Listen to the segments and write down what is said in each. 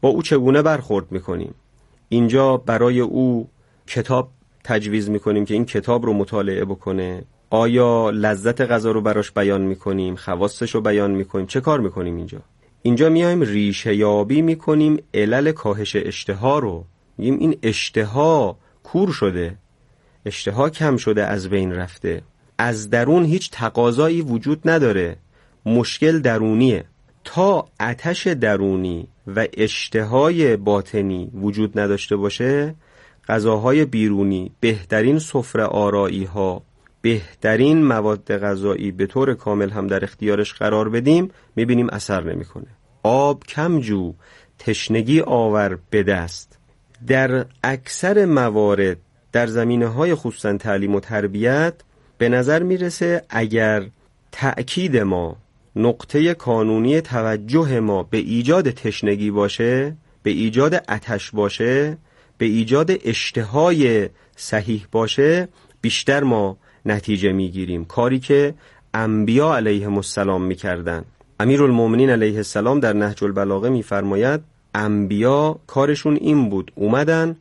با او چگونه برخورد میکنیم. اینجا برای او کتاب تجویز میکنیم که این کتاب رو مطالعه بکنه؟ آیا لذت غذا رو براش بیان میکنیم؟ خواستش رو بیان میکنیم؟ چه کار میکنیم اینجا میایم ریشه یابی میکنیم علل کاهش اشتها رو. میگیم این اشتها کور شده، اشتها کم شده، از بین رفته، از درون هیچ تقاضایی وجود نداره، مشکل درونیه. تا آتش درونی و اشتهای باطنی وجود نداشته باشه، غذاهای بیرونی، بهترین سفره آرایی ها، بهترین مواد غذایی به طور کامل هم در اختیارش قرار بدیم، میبینیم اثر نمیکنه. آب کم جو، تشنگی آور به دست. در اکثر موارد در زمینه‌های خصوصا تعلیم و تربیت به نظر میرسه اگر تأکید ما، نقطه کانونی توجه ما به ایجاد تشنگی باشه، به ایجاد آتش باشه، به ایجاد اشتهای صحیح باشه، بیشتر ما نتیجه میگیریم. کاری که انبیا علیهم السلام میکردن. امیرالمومنین علیه السلام در نهج البلاغه میفرماید انبیا کارشون این بود، اومدن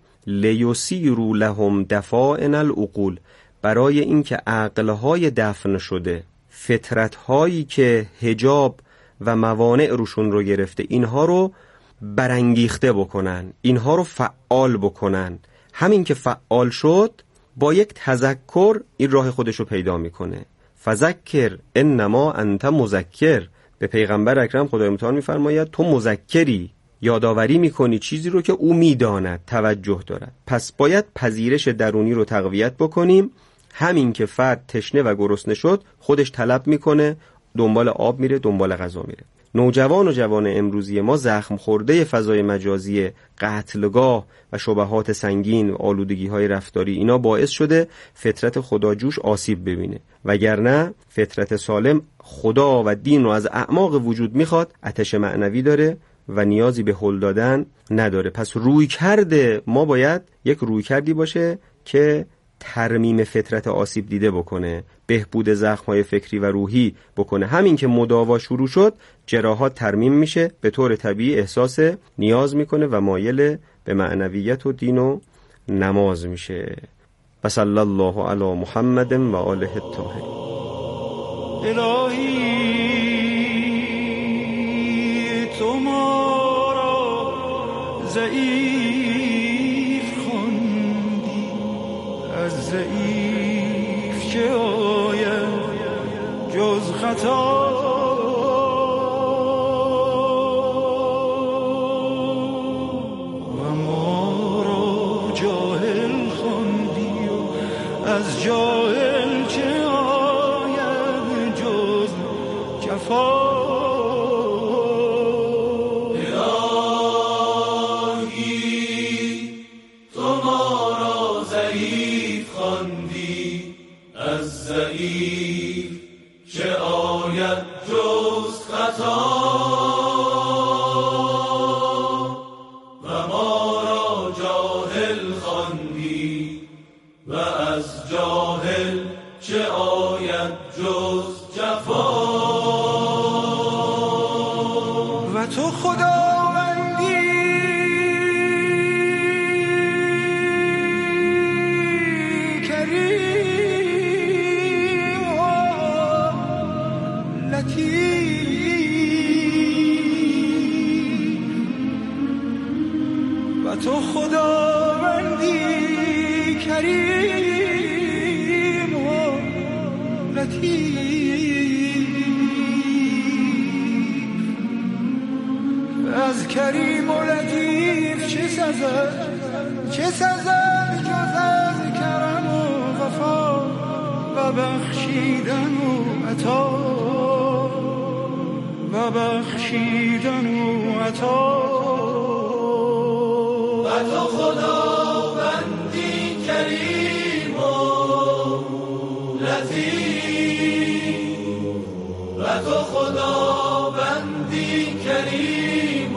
لیسیروا لهم دفائن العقول، برای اینکه عقلهای دفن شده، فطرتهایی که حجاب و موانع روشون رو گرفته، اینها رو برانگیخته بکنن، اینها رو فعال بکنن. همین که فعال شد، با یک تذکر این راه خودش رو پیدا میکنه. فذکر انما انت مذکر. به پیغمبر اکرم خدای متعال میفرماید تو مذکری، یادآوری میکنی چیزی رو که او میداند، توجه دارد. پس باید پذیرش درونی رو تقویت بکنیم. همین که فرد تشنه و گرسنه شد، خودش طلب میکنه، دنبال آب میره، دنبال غذا میره. نوجوان و جوان امروزی ما زخم خورده فضای مجازی، قتلگاه و شبهات سنگین و آلودگی‌های رفتاری، اینا باعث شده فطرت خداجوش آسیب ببینه. وگرنه فطرت سالم خدا و دین رو از اعماق وجود میخواد، آتش معنوی داره و نیازی به هل دادن نداره. پس روی کرده ما باید یک روی کردی باشه که ترمیم فطرت آسیب دیده بکنه، بهبود زخم‌های فکری و روحی بکنه. همین که مداوا شروع شد، جراحات ترمیم میشه، به طور طبیعی احساس نیاز میکنه و مایل به معنویت و دین و نماز میشه. و صلی الله علی محمد و آله الطاهرین. الهی تو ما را ضعیف خوندی، از ضعیف چه آید جز خطا، و ما را جاهل خوندی و از جاهل چه آید جز جفا. از کریم و لطیف چه سزد جز از کرم و وفا و بخشیدن و عطا و تو خداوندی کریم و لطیف، و تو خداوندی کریم و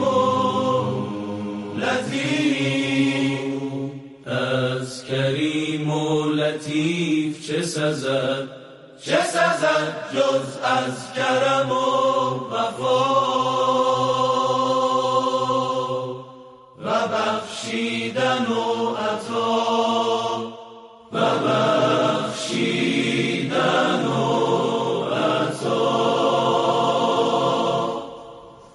لطیف. از کریم و لطیف چه سزد جز از کرم و وفا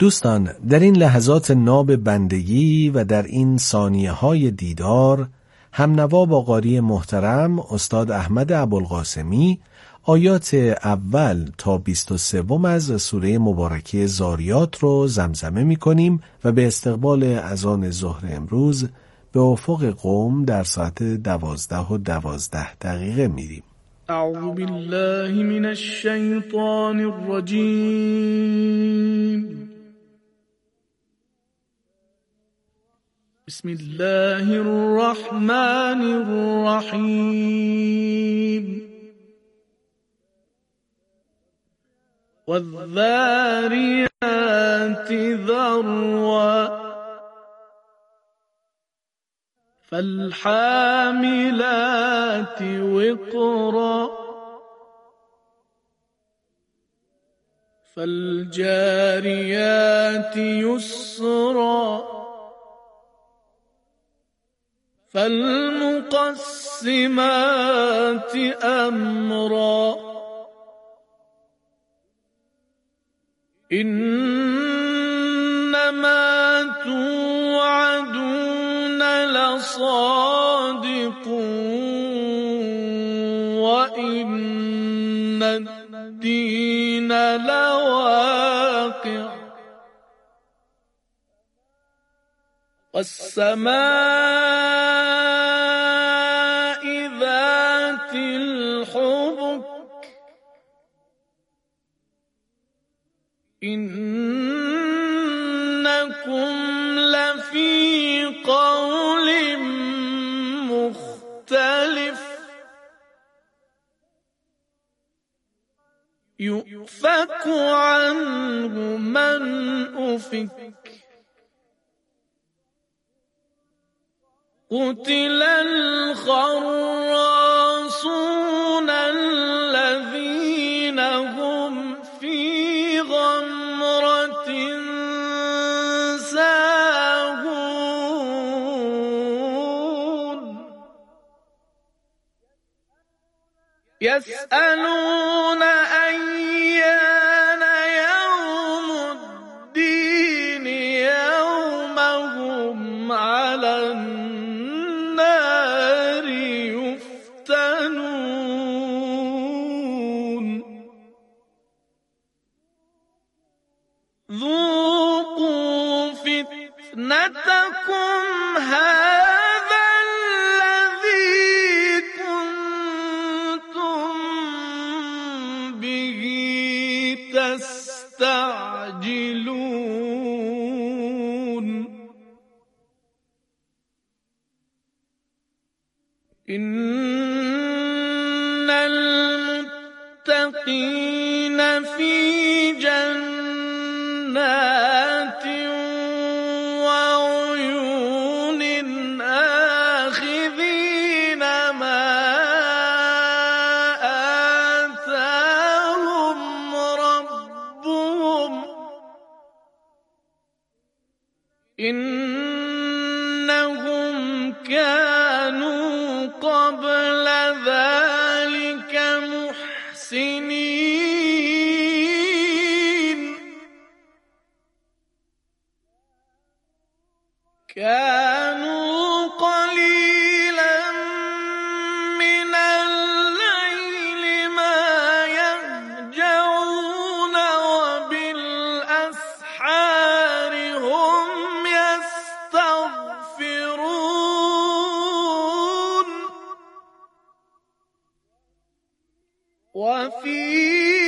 دوستان، در این لحظات ناب بندگی و در این ثانیه‌های دیدار، همنوا با قاری محترم استاد احمد ابوالقاسمی آیات اول تا 23 از سوره مبارکه زاریات رو زمزمه می کنیم و به استقبال اذان ظهر امروز به افق قم در ساعت 12:12 میریم. اعوذ بالله من الشیطان الرجیم. بسم الله الرحمن الرحیم. والذاريات ذروا فالحاملات وقرا فالجاريات يسرا فالمقسمات أمرا إنما توعدون لصادق وإن الدين لواقع والسماء ذات الحبك إنكم لفي قول مختلف يؤفك عنه من أفك قتل الخراصون الذين هم في غمرة ساهون يسألون أيان يوم الدين يوم هم على النار يفتنون ذوقوا فتنتكم هذا الذي كنتم به تستعجلون إن المتقين في جنات وعيون آخذين ما آتاهم ربهم إنهم كانوا قبل ذلك محسنين كانوا قليلا من الليل ما يهجعون وبالأسحار هم يستغفرون وفي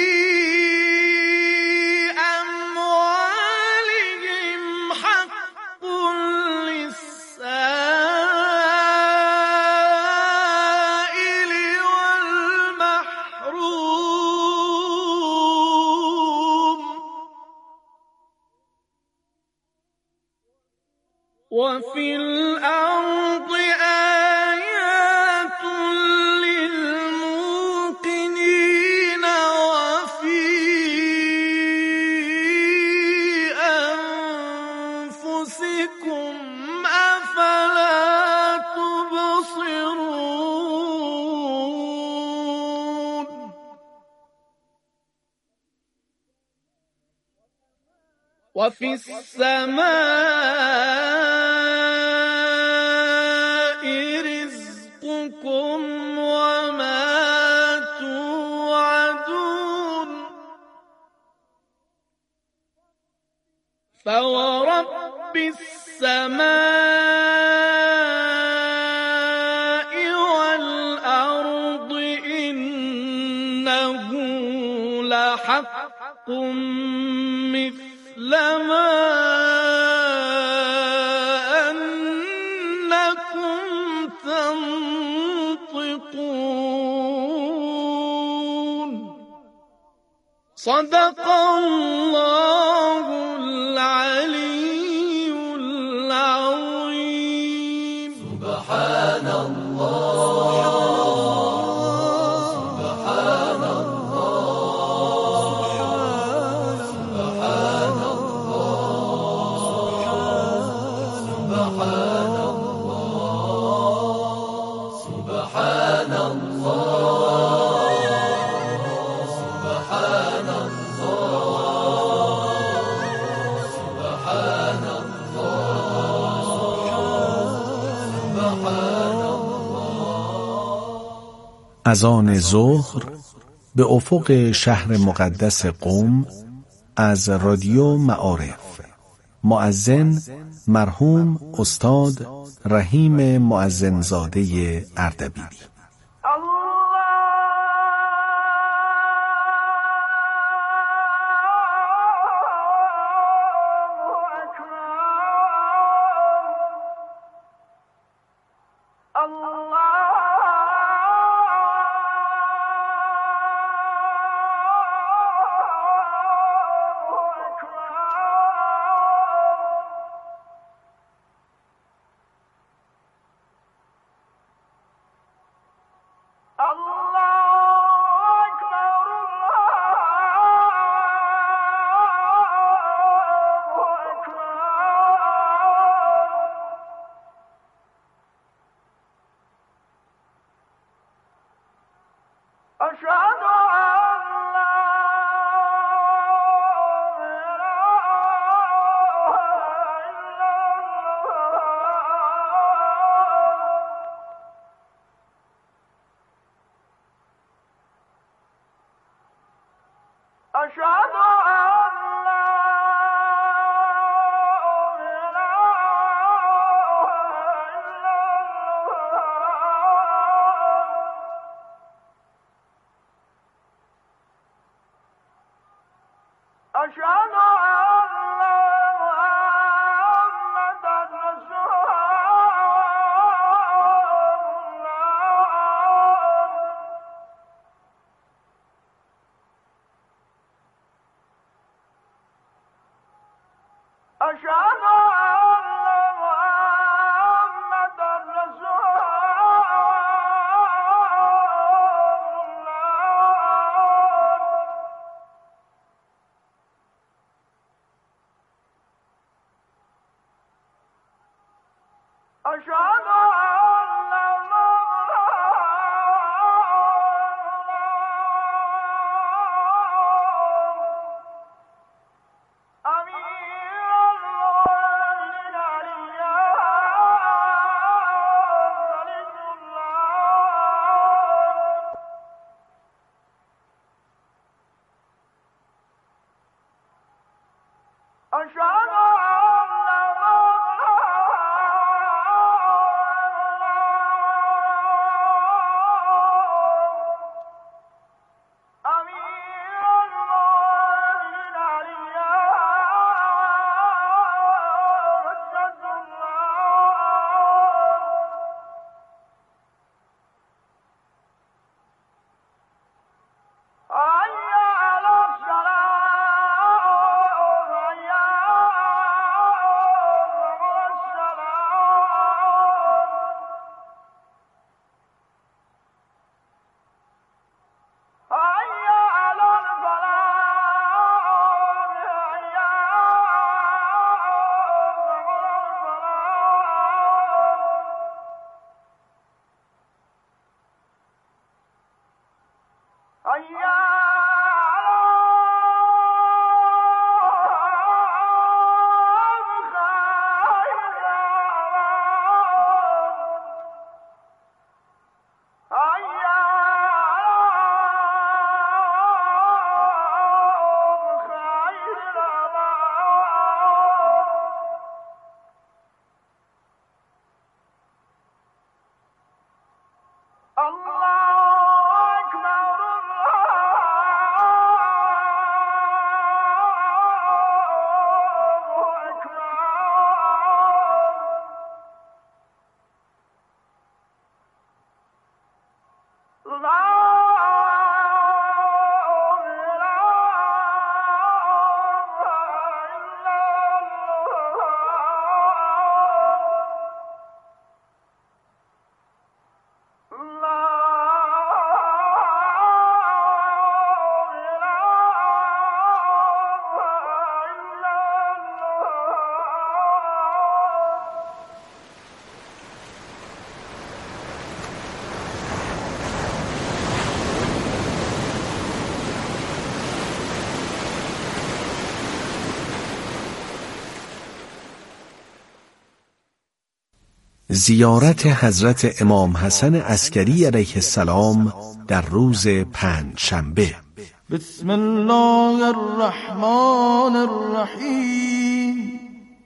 أموالهم حق للسائل والمحروم وفي الأرض آيات للموقنين وفي أنفسكم أفلا تبصرون وفي السماء رزقكم وما توعدون فورب السماء والأرض إنه لحق مثل ما أنكم تنطقون صدق الله العلي العظيم. سبحان الله سبحان الله سبحان الله سبحان الله سبحان الله سبحان اذان ظهر به افق شهر مقدس قم از رادیو معارف. مؤذن مرحوم استاد رحیم مؤذنزاده اردبیلی. زیارت حضرت امام حسن عسکری علیه السلام در روز پنجشنبه. بسم الله الرحمن الرحیم.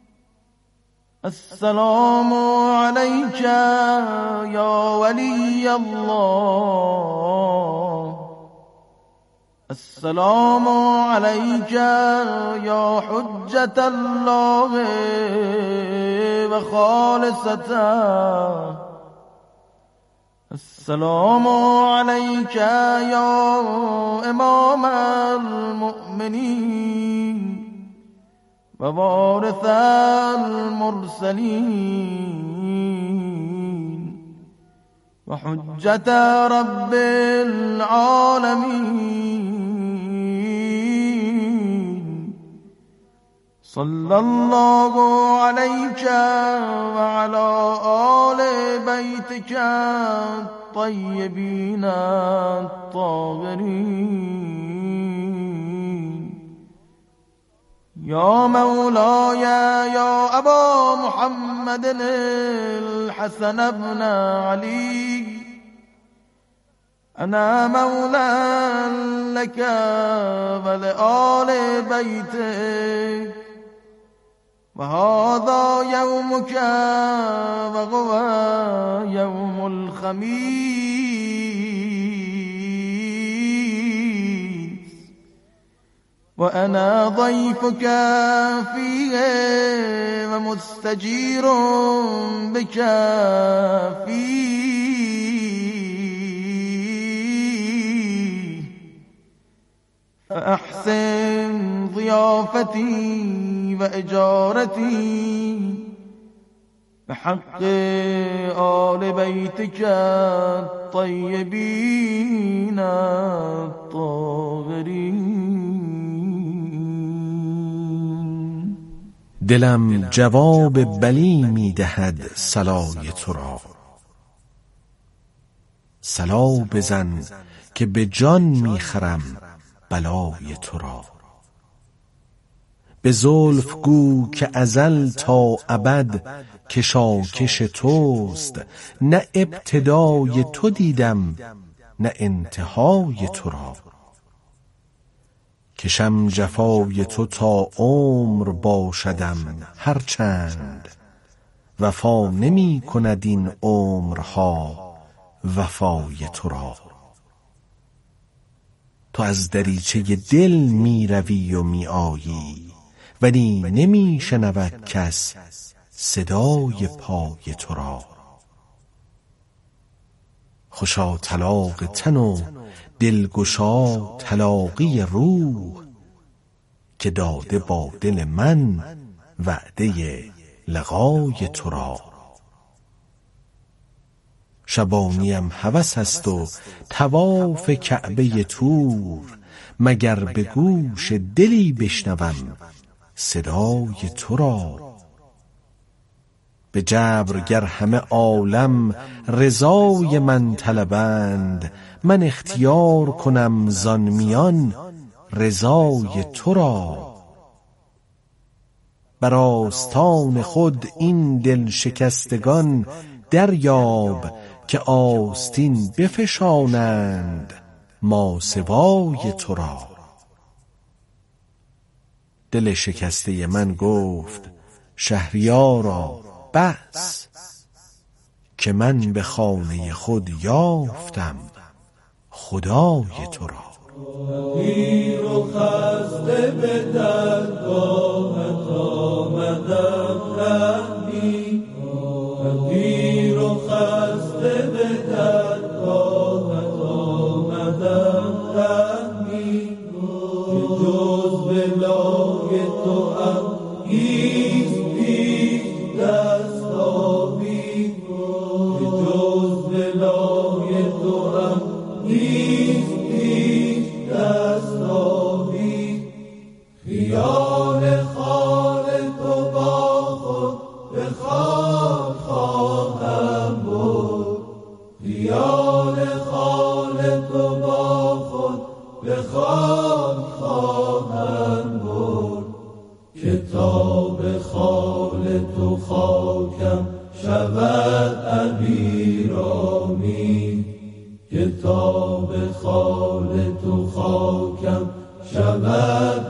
السلام علیک یا ولی الله. السلام علیک یا حجت الله و خالصته. السلام علیک یا امام المؤمنین و وارث المرسلین و حجت رب العالمین. صلی الله علیک و علی آل بیتک الطیبین الطاهرین. یا مولاي یا ابا محمد الحسن بن علی. انا مولا لك ولآل بیتک و هذا یومک و هو یوم الخمیس و انا ضیفک فیه و مستجیر بک فیه. فاحسن ضیافتي وإجارتي بحق آل بيتك الطيبين الطاهرين. دلم جواب بلی می دهد صلای تو را. صلا بزن که به جان می خرم بلای تو را. به زلف گو که ازل تا ابد کشاکش توست. نه ابتدای تو دیدم نه انتهای تو را. کشم جفای تو تا عمر باشدم هرچند وفا نمی کند این عمرها وفای تو را. تو از دریچه دل می روی و می آیی ولی نمی شنود کس صدای پای تو را. خوشا طلاق تن و دلگشا طلاقی روح که داده با دل من وعده لقای تو را. شبانیم هوس است و طواف کعبه طور مگر به گوش دلی بشنوم صدای تو را. به جبر گر همه عالم رضای من طلبند من اختیار کنم زان میان رضای تو را. بر آستان خود این دل شکستگان دریاب که آستین بفشانند ماسوای تو را. دل شکسته من گفت شهریارا بس که من به خانه خود یافتم خدای تو را. پیر و خسته به درگاهت آمدم رحمی. پیر و خسته به درگاهت آمدم رحمی. که جز بلای تو هیچ دستابی. که جز بلای تو هیچ دستابی. خیال خال تو با خود به خاک خواهم برد. خیال خال تو با خود به خاک خواهم برد. کتاب خال تو خاکم شود عبیرامی، کتاب خال تو خاکم شود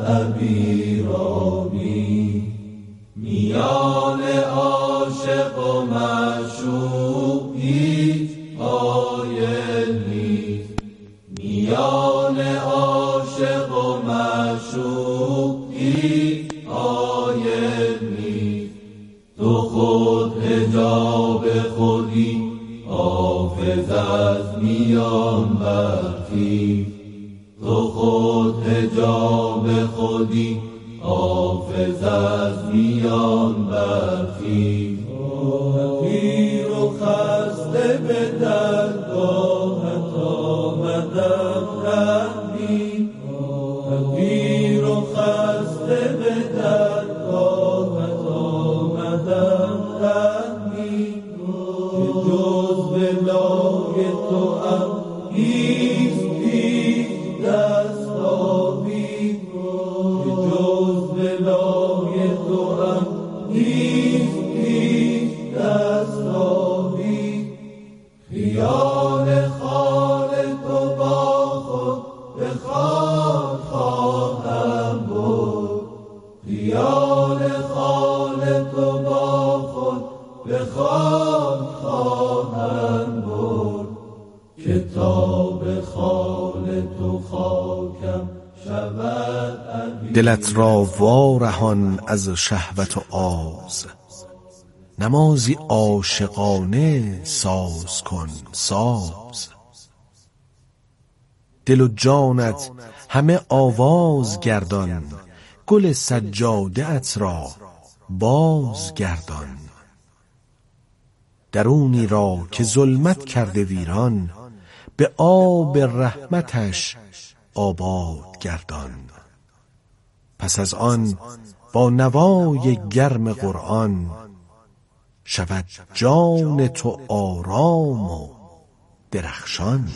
عبیرامی. میان عاشق و معشوق هیچ حایل نیست، میان عاشق و معشوق هیچ حایل نیست. تو خود حجاب خودی حافظ از میان برخیز، تو خود حجاب خودی حافظ از میان برخیز. پیر و خسته به درگاهت آمدم رحمی، پیر و خسته به درگاهت آمدم رحمی. که جز بلای تو نیست هیچ دستاوی، که جز بلای تو نیست هیچ دستاوی. خیال خال تو با خود به خاک خواهم برد، خیال خال تو با خود به خاک خواهم برد. کتاب خال تو خاکم شود. دلت را وارهان از شهوت و آز، نمازی عاشقانه ساز کن ساز. دل و جانت همه آواز گردان، گل سجاده ات را باز گردان. درونی را که ظلمت کرده ویران، به آب رحمتش آباد گردان. پس از آن با نوای گرم قرآن، شود جان تو آرام و درخشان.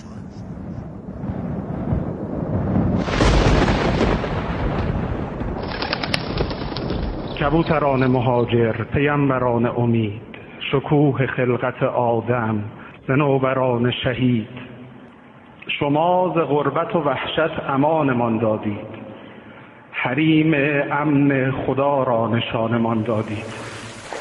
کبوتران مهاجر، پیمبران امید، شکوه خلقت آدم، صنوبران شهید، شما ز غربت و وحشت امانمان دادید، حریم امن خدا را نشانمان دادید.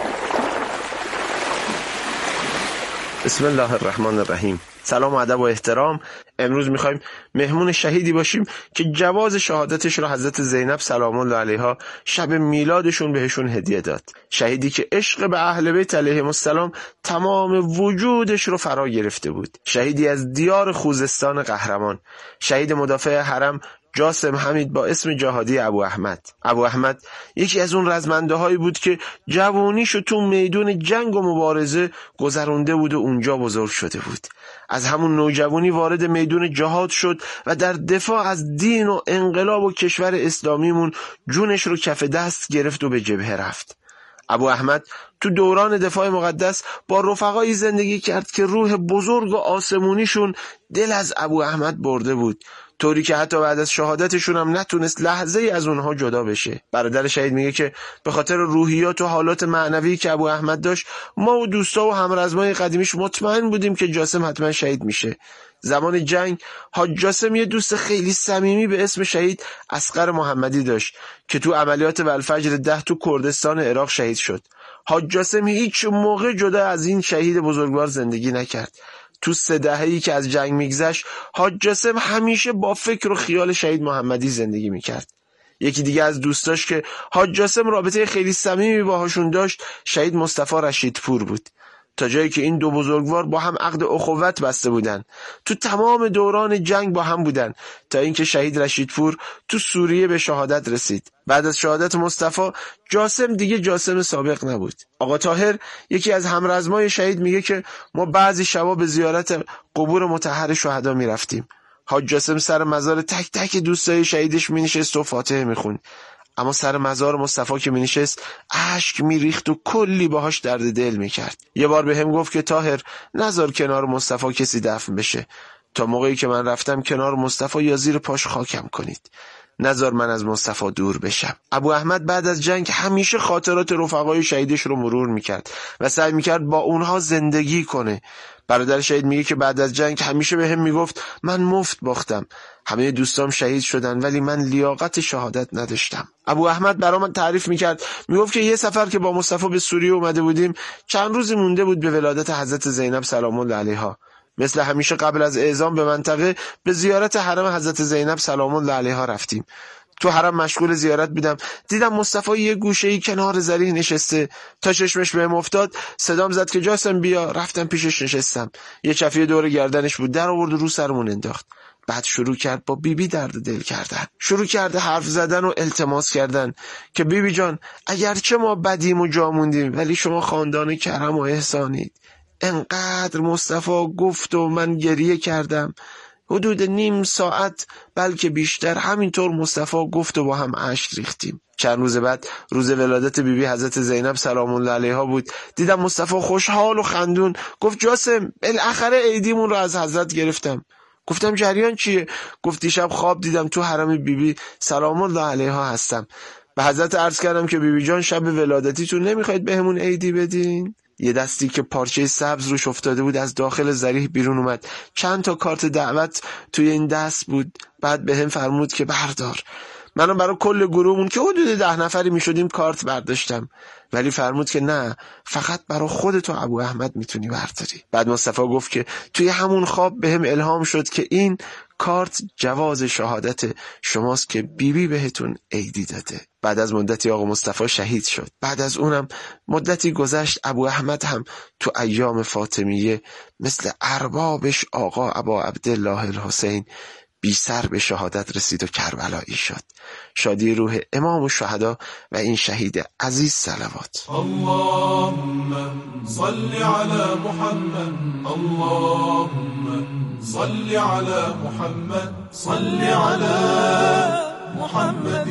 بسم الله الرحمن الرحیم. سلام و ادب و احترام. امروز میخوایم مهمون شهیدی باشیم که جواز شهادتش رو حضرت زینب سلام الله علیها شب میلادشون بهشون هدیه داد. شهیدی که عشق به اهل بیت علیهم السلام تمام وجودش رو فرا گرفته بود. شهیدی از دیار خوزستان قهرمان، شهید مدافع حرم جاسم حمید با اسم جهادی ابو احمد. ابو احمد یکی از اون رزمنده هایی بود که جوونیشو تو میدون جنگ و مبارزه گذرونده بود و اونجا بزرگ شده بود. از همون نوجوانی وارد میدون جهاد شد و در دفاع از دین و انقلاب و کشور اسلامیمون جونش رو کف دست گرفت و به جبهه رفت. ابو احمد تو دوران دفاع مقدس با رفقایی زندگی کرد که روح بزرگ و آسمونیشون دل از ابو احمد برده بود، طوری که حتی بعد از شهادتشون هم نتونست لحظه ای از اونها جدا بشه. برادر شهید میگه که به خاطر روحیات و حالات معنوی که ابو احمد داشت، ما و دوستا و همرزمای قدیمیش مطمئن بودیم که جاسم حتما شهید میشه. زمان جنگ حاج جاسم یه دوست خیلی صمیمی به اسم شهید اصغر محمدی داشت که تو عملیات والفجر 10 تو کردستان عراق شهید شد. حاج جاسم هیچ موقع جدا از این شهید بزرگوار زندگی نکرد. تو 3 دهه‌ای که از جنگ میگذشت، حاج جاسم همیشه با فکر و خیال شهید محمدی زندگی میکرد. یکی دیگه از دوستاش که حاج جاسم رابطه خیلی صمیمی باهاشون داشت، شهید مصطفی رشیدپور بود. تا جایی که این دو بزرگوار با هم عقد اخوت بسته بودن، تو تمام دوران جنگ با هم بودن، تا اینکه شهید رشیدپور تو سوریه به شهادت رسید. بعد از شهادت مصطفی، جاسم دیگه جاسم سابق نبود. آقا طاهر یکی از همرزمای شهید میگه که ما بعضی شبا به زیارت قبور مطهر شهدا میرفتیم. حاج جاسم سر مزار تک تک دوستای شهیدش مینشست و فاتحه میخوند، اما سر مزار مصطفی که مینشست اشک میریخت و کلی باهاش درد دل میکرد. یه بار به هم گفت که طاهر نذار کنار مصطفی کسی دفن بشه، تا موقعی که من رفتم کنار مصطفی یا زیر پاش خاکم کنید. نذار من از مصطفی دور بشم. ابو احمد بعد از جنگ همیشه خاطرات رفقای شهیدش رو مرور میکرد و سعی میکرد با اونها زندگی کنه. برادر شهید میگه که بعد از جنگ همیشه به هم میگفت من مفت باختم، همه دوستام شهید شدن ولی من لیاقت شهادت نداشتم. ابو احمد برام تعریف میکرد، میگفت که یه سفر که با مصطفی به سوریه اومده بودیم، چند روزی مونده بود به ولادت حضرت زینب سلام الله علیها. مثل همیشه قبل از اعزام به منطقه به زیارت حرم حضرت زینب سلام الله علیها رفتیم. تو حرم مشغول زیارت بودم، دیدم مصطفی یه گوشه‌ای کنار زریح نشسته. تا چشمش بهم افتاد صدام زد که جاسم بیا. رفتم پیشش نشستم. یه چفیه دور گردنش بود، در آورد و رو سرمون انداخت. بعد شروع کرد با بیبی درد دل کردن، شروع کرد حرف زدن و التماس کردن که بیبی جان اگرچه ما بدیم و جا موندیم ولی شما خاندان کرم و احسانید. انقدر مصطفی گفت و من گریه کردم. حدود نیم ساعت بلکه بیشتر همینطور مصطفی گفت و با هم اشک ریختیم. چند روز بعد روز ولادت بیبی حضرت زینب سلام الله علیها بود. دیدم مصطفی خوشحال و خندون گفت جاسم بالاخره عیدیمون رو از حضرت گرفتم. گفتم جریان چیه؟ گفت دیشب خواب دیدم تو حرم بیبی سلام الله علیها هستم. به حضرت عرض کردم که بیبی جان شب ولادتیتون نمیخواید بهمون عیدی بدین؟ یه دستی که پارچه سبز روش افتاده بود از داخل ضریح بیرون اومد. چند تا کارت دعوت توی این دست بود. بعد بهم فرمود که بردار. منم برای کل گروهمون که حدود 10 نفری میشدیم کارت برداشتم، ولی فرمود که نه، فقط برای خودت و ابو احمد میتونی برداری. بعد مصطفی گفت که توی همون خواب بهم الهام شد که این کارت جواز شهادت شماست که بیبی بهتون عیدی داده. بعد از مدتی آقا مصطفی شهید شد. بعد از اونم مدتی گذشت، ابو احمد هم تو ایام فاطمیه مثل اربابش آقا ابا عبدالله الحسین بی سر به شهادت رسید و کربلایی شد. شادی روح امام الشهدا و این شهید عزیز صلوات. اللهم صل على محمد، اللهم صل على محمد، صل على محمد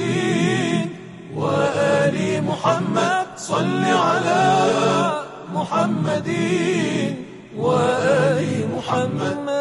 و آل محمد، صل على محمد و آل محمد.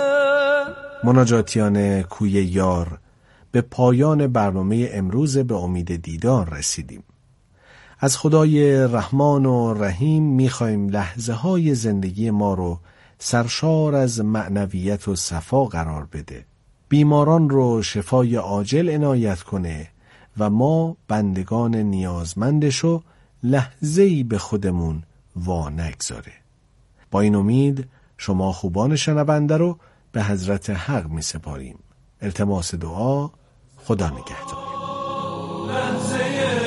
مناجاتیان کوی یار، به پایان برنامه امروز به امید دیدار رسیدیم. از خدای رحمان و رحیم میخوایم لحظه های زندگی ما رو سرشار از معنویت و صفا قرار بده، بیماران رو شفای عاجل عنایت کنه و ما بندگان نیازمندشو لحظه‌ای به خودمون وا نگذاره. با این امید شما خوبان شنونده رو به حضرت حق می سپاریم. التماس دعا، خدا نگهدار. لحظه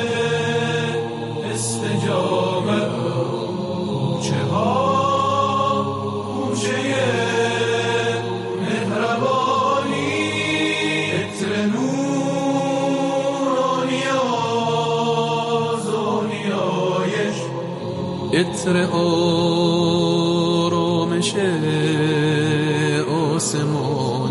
استجابت، کوچه ها کوچه مهربانی، عطر نورانی آزونیایش، عطر آرامش آسمان